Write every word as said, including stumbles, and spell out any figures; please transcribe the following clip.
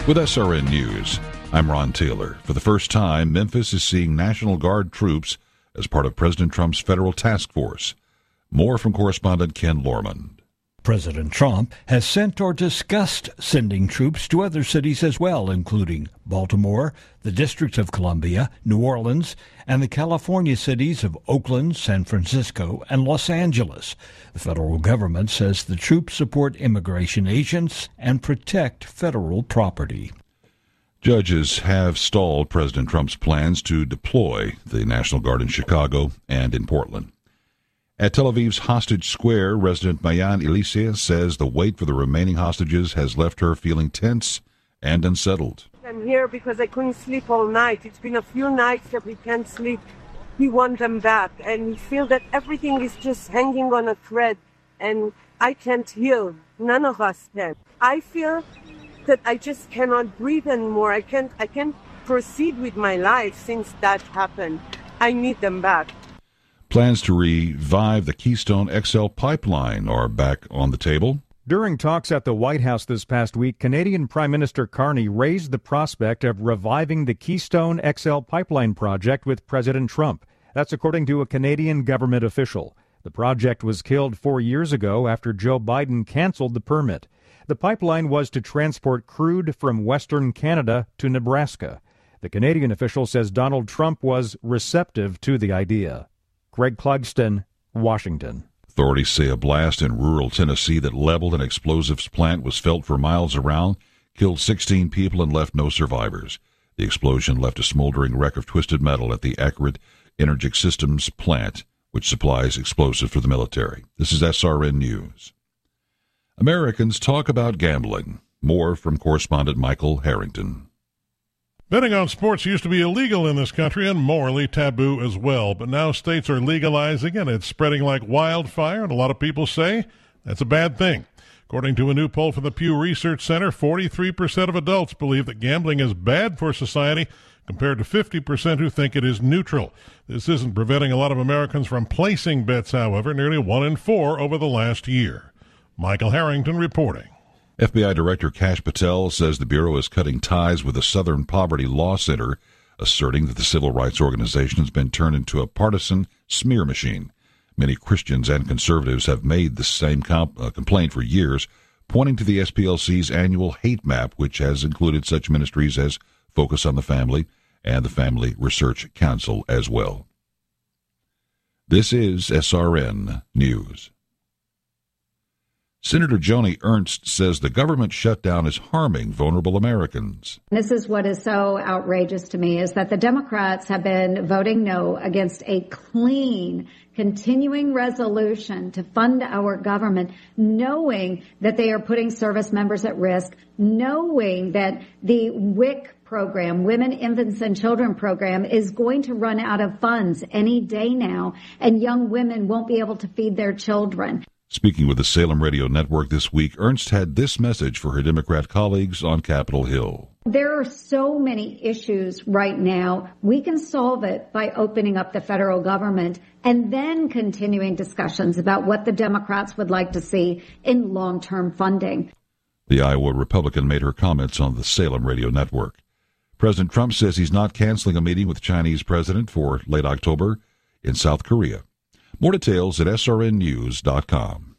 With S R N News, I'm Ron Taylor. For the first time, Memphis is seeing National Guard troops as part of President Trump's federal task force. More from correspondent Ken Lorman. President Trump has sent or discussed sending troops to other cities as well, including Baltimore, the District of Columbia, New Orleans, and the California cities of Oakland, San Francisco, and Los Angeles. The federal government says the troops support immigration agents and protect federal property. Judges have stalled President Trump's plans to deploy the National Guard in Chicago and in Portland. At Tel Aviv's Hostage Square, resident Mayan Elysia says the wait for the remaining hostages has left her feeling tense and unsettled. I'm here because I couldn't sleep all night. It's been a few nights that we can't sleep. We want them back, and we feel that everything is just hanging on a thread, and I can't heal. None of us can. I feel that I just cannot breathe anymore. I can't, I can't proceed with my life since that happened. I need them back. Plans to revive the Keystone X L pipeline are back on the table. During talks at the White House this past week, Canadian Prime Minister Carney raised the prospect of reviving the Keystone X L pipeline project with President Trump. That's according to a Canadian government official. The project was killed four years ago after Joe Biden canceled the permit. The pipeline was to transport crude from Western Canada to Nebraska. The Canadian official says Donald Trump was receptive to the idea. Greg Clugston, Washington. Authorities say a blast in rural Tennessee that leveled an explosives plant was felt for miles around, killed sixteen people, and left no survivors. The explosion left a smoldering wreck of twisted metal at the Accurate Energy Systems plant, which supplies explosives for the military. This is S R N News. Americans talk about gambling. More from correspondent Michael Harrington. Betting on sports used to be illegal in this country and morally taboo as well, but now states are legalizing and it's spreading like wildfire, and a lot of people say that's a bad thing. According to a new poll from the Pew Research Center, forty-three percent of adults believe that gambling is bad for society, compared to fifty percent who think it is neutral. This isn't preventing a lot of Americans from placing bets, however, nearly one in four over the last year. Michael Harrington reporting. F B I Director Kash Patel says the Bureau is cutting ties with the Southern Poverty Law Center, asserting that the civil rights organization has been turned into a partisan smear machine. Many Christians and conservatives have made the same comp- uh, complaint for years, pointing to the S P L C's annual hate map, which has included such ministries as Focus on the Family and the Family Research Council as well. This is S R N News. Senator Joni Ernst says the government shutdown is harming vulnerable Americans. This is what is so outrageous to me, is that the Democrats have been voting no against a clean, continuing resolution to fund our government, knowing that they are putting service members at risk, knowing that the W I C program, Women, Infants, and Children program, is going to run out of funds any day now, and young women won't be able to feed their children. Speaking with the Salem Radio Network this week, Ernst had this message for her Democrat colleagues on Capitol Hill. There are so many issues right now. We can solve it by opening up the federal government and then continuing discussions about what the Democrats would like to see in long-term funding. The Iowa Republican made her comments on the Salem Radio Network. President Trump says he's not canceling a meeting with the Chinese president for late October in South Korea. More details at S R N news dot com.